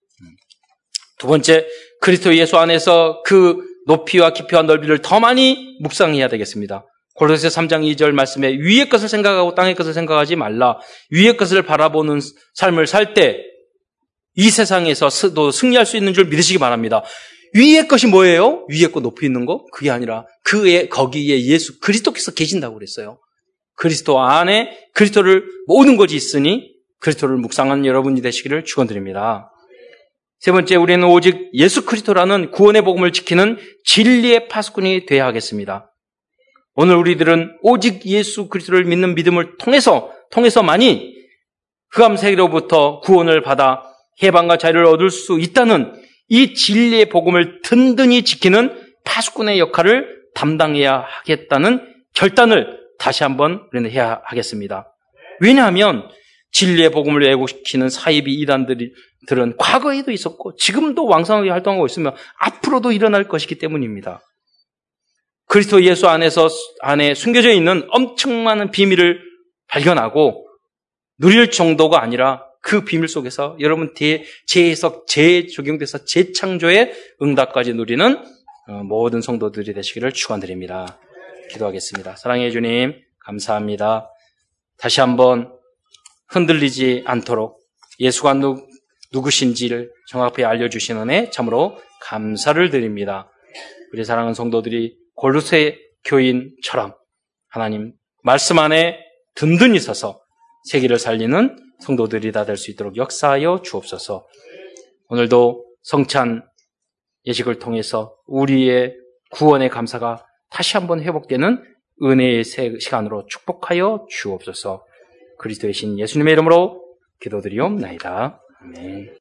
Speaker 2: 두 번째, 그리스도 예수 안에서 그 높이와 깊이와 넓이를 더 많이 묵상해야 되겠습니다. 골로새 삼 장 이 절 말씀에 위의 것을 생각하고 땅의 것을 생각하지 말라. 위의 것을 바라보는 삶을 살 때 이 세상에서도 승리할 수 있는 줄 믿으시기 바랍니다. 위의 것이 뭐예요? 위에 거 높이 있는 거? 그게 아니라 그의 거기에 예수 그리스도께서 계신다고 그랬어요. 그리스도 안에 그리스도를 모든 것이 있으니 그리스도를 묵상하는 여러분이 되시기를 축원드립니다. 세 번째, 우리는 오직 예수 그리스도라는 구원의 복음을 지키는 진리의 파수꾼이 되어야 하겠습니다. 오늘 우리들은 오직 예수 그리스도를 믿는 믿음을 통해서 통해서만이 흑암 세계로부터 구원을 받아 해방과 자유를 얻을 수 있다는 이 진리의 복음을 든든히 지키는 파수꾼의 역할을 담당해야 하겠다는 결단을 다시 한번 우리는 해야 하겠습니다. 왜냐하면 진리의 복음을 왜곡시키는 사이비 이단들은 과거에도 있었고 지금도 왕성하게 활동하고 있으며 앞으로도 일어날 것이기 때문입니다. 그리스도 예수 안에서 안에 숨겨져 있는 엄청 많은 비밀을 발견하고 누릴 정도가 아니라 그 비밀 속에서 여러분 재해석, 재적용돼서 재창조의 응답까지 누리는 모든 성도들이 되시기를 축원드립니다. 기도하겠습니다. 사랑해 주님 감사합니다. 다시 한번 흔들리지 않도록 예수가 누, 누구신지를 정확히 알려주신 은혜 참으로 감사를 드립니다. 우리 사랑하는 성도들이 골로새 교인처럼 하나님 말씀 안에 든든히 서서 세계를 살리는 성도들이 다 될 수 있도록 역사하여 주옵소서. 오늘도 성찬 예식을 통해서 우리의 구원의 감사가 다시 한번 회복되는 은혜의 시간으로 축복하여 주옵소서. 그리스도의 신 예수님의 이름으로 기도드리옵나이다. 아멘.